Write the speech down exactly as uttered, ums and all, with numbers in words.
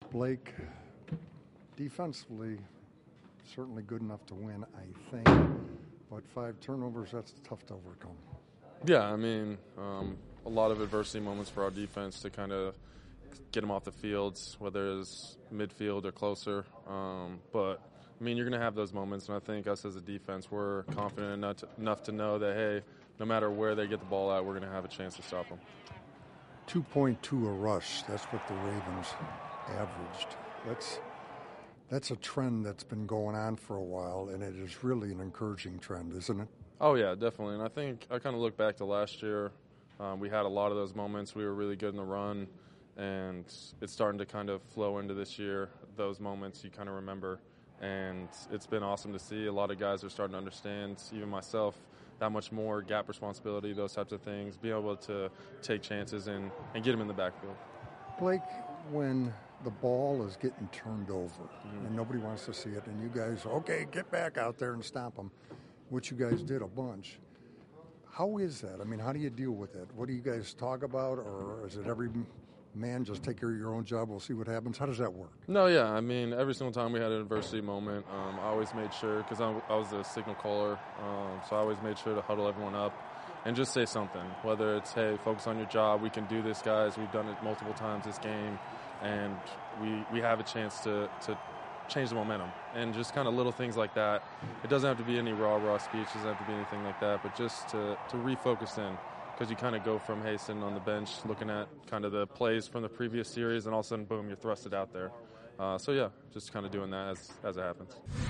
Blake, defensively, certainly good enough to win, I think. But five turnovers, that's tough to overcome. Yeah, I mean, um, a lot of adversity moments for our defense to kind of get them off the fields, whether it's midfield or closer. Um, but, I mean, you're going to have those moments, and I think us as a defense, we're confident enough to, enough to know that, hey, no matter where they get the ball out, we're going to have a chance to stop them. two point two a rush, that's what the Ravens averaged. That's that's a trend that's been going on for a while, and it is really an encouraging trend, isn't it? Oh, yeah, definitely. And I think I kind of look back to last year. Um, we had a lot of those moments. We were really good in the run, and it's starting to kind of flow into this year. Those moments you kind of remember, and it's been awesome to see. A lot of guys are starting to understand, even myself, that much more gap responsibility, those types of things, being able to take chances and, and get them in the backfield. Blake, when the ball is getting turned over mm-hmm. and nobody wants to see it, and you guys, okay, get back out there and stop them, which you guys did a bunch. How is that? I mean, how do you deal with it? What do you guys talk about, or is it every man just take care of your own job, we'll see what happens? How does that work? No, yeah. I mean, every single time we had an adversity moment, um, I always made sure, because I, I was the signal caller, um, so I always made sure to huddle everyone up and just say something, whether it's, hey, focus on your job, we can do this, guys, we've done it multiple times this game, and we we have a chance to, to change the momentum, and just kind of little things like that. It doesn't have to be any rah-rah speech, doesn't have to be anything like that, but just to, to refocus in, because you kind of go from, hey, sitting on the bench, looking at kind of the plays from the previous series, and all of a sudden, boom, you're thrusted out there. Uh, so, yeah, just kind of doing that as, as it happens.